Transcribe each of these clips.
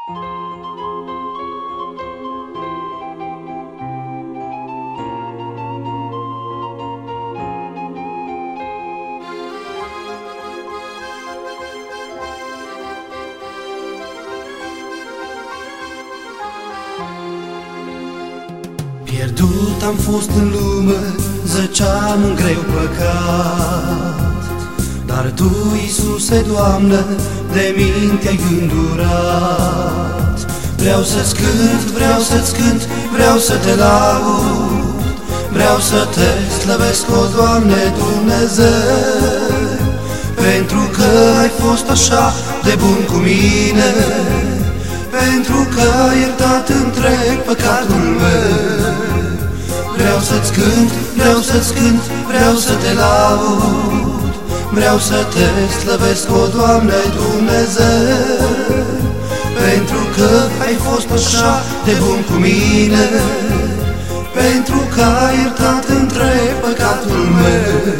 Pierdut am fost în lume, zăceam în greu păcat, dar Tu, Iisuse, Doamne, de minte ai îndurat. Vreau să-ți cânt, vreau să-ți cânt, vreau să Te laud, vreau să Te slăvesc, o Doamne Dumnezeu, pentru că ai fost așa de bun cu mine, pentru că ai iertat întreg păcatul meu. Vreau să-ți cânt, vreau să-ți cânt, vreau să Te laud, vreau să Te slăvesc, o Doamne Dumnezeu, pentru că ai fost așa de bun cu mine, pentru că ai iertat întreg păcatul meu.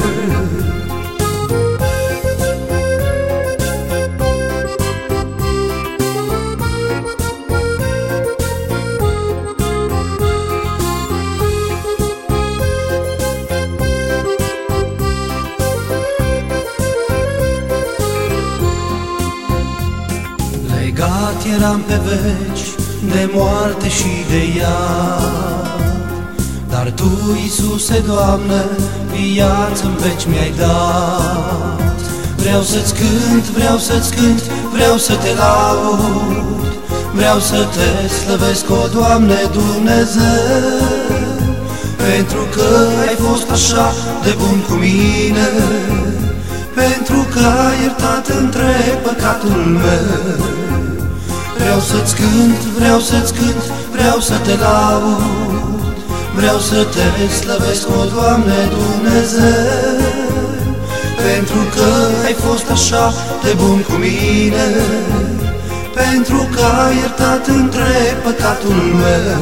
Legat eram pe veci de moarte și de iad, dar Tu, Iisuse, Doamne, viață-n veci mi-ai dat. Vreau să-ți cânt, vreau să-ți cânt, vreau să Te laud, vreau să Te slăvesc, o Doamne Dumnezeu, pentru că ai fost așa de bun cu mine, pentru că ai iertat întreg păcatul meu. Vreau să-ți cânt, vreau să-ți cânt, vreau să Te laud, vreau să Te slăvesc, o Doamne Dumnezeu, pentru că ai fost așa de bun cu mine, pentru că ai iertat întreg păcatul meu.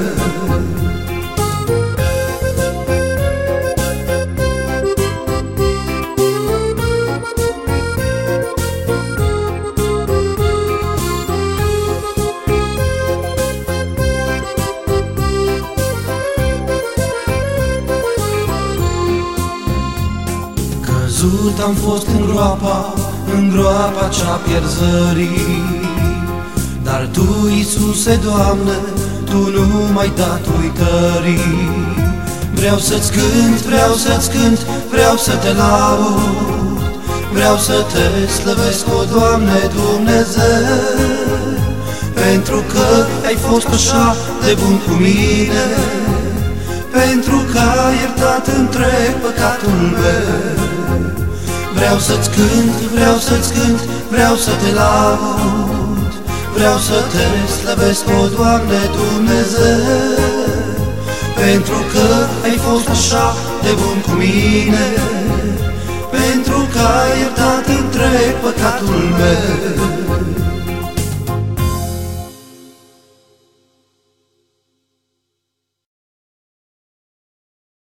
Am fost în groapa cea pierzării, dar Tu, Iisuse, Doamne, Tu nu m-ai dat uitării. Vreau să-ți cânt, vreau să-ți cânt, vreau să Te laud, vreau să Te slăvesc, o Doamne Dumnezeu, pentru că ai fost așa de bun cu mine, pentru că ai iertat întreg păcatul meu. Vreau să-ți cânt, vreau să-ți cânt, vreau să Te laud, vreau să Te slăvesc, o Doamne Dumnezeu, pentru că ai fost așa de bun cu mine, pentru că ai iertat întreg păcatul meu.